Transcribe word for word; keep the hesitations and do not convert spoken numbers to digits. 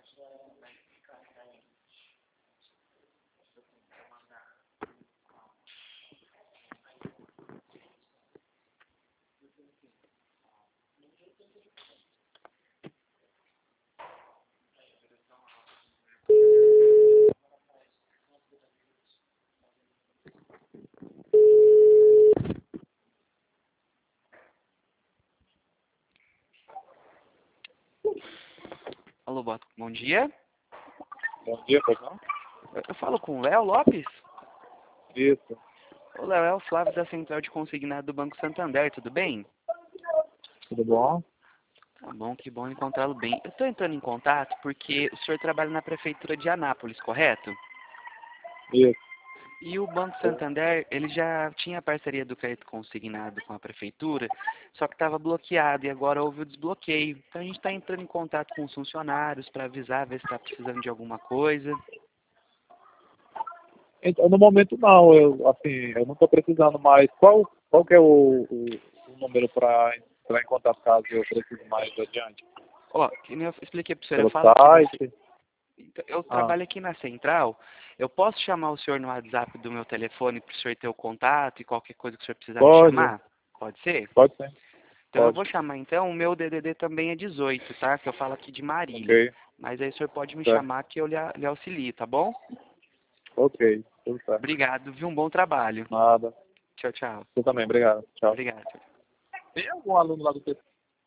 Alô, boa- bom dia. Bom dia, pois não? Eu eu falo com o Léo Lopes? Isso. Ô, Léo, é o Flávio da Central de Consignado do Banco Santander, tudo bem? Tudo bom? Tá bom, que bom encontrá-lo bem. Eu estou entrando em contato porque o senhor trabalha na Prefeitura de Anápolis, correto? Isso. E o Banco Santander, ele já tinha parceria do crédito consignado com a Prefeitura, só que estava bloqueado e agora houve o desbloqueio. Então a gente está entrando em contato com os funcionários para avisar, ver se está precisando de alguma coisa. Então, no momento não, eu, assim, eu não estou precisando mais. Qual, qual que é o, o, o número para entrar em contato caso eu precise mais adiante? Ó, que nem eu expliquei para o senhor, eu Pelo falo aqui da... site? Então, eu Ah, trabalho aqui na Central, eu posso chamar o senhor no WhatsApp do meu telefone para o senhor ter o contato e qualquer coisa que o senhor precisar me pode, chamar? Pode ser? pode sim, Então eu pode. vou chamar então, o meu D D D também é dezoito, tá? Que eu falo aqui de Marília. Ok, Mas aí o senhor pode me certo. chamar que eu lhe, a- lhe auxilio, tá bom? Ok, tudo certo. Obrigado, viu? Um bom trabalho. Nada. Tchau, tchau. Você também, obrigado. Tchau. Obrigado. Tem algum aluno lá do P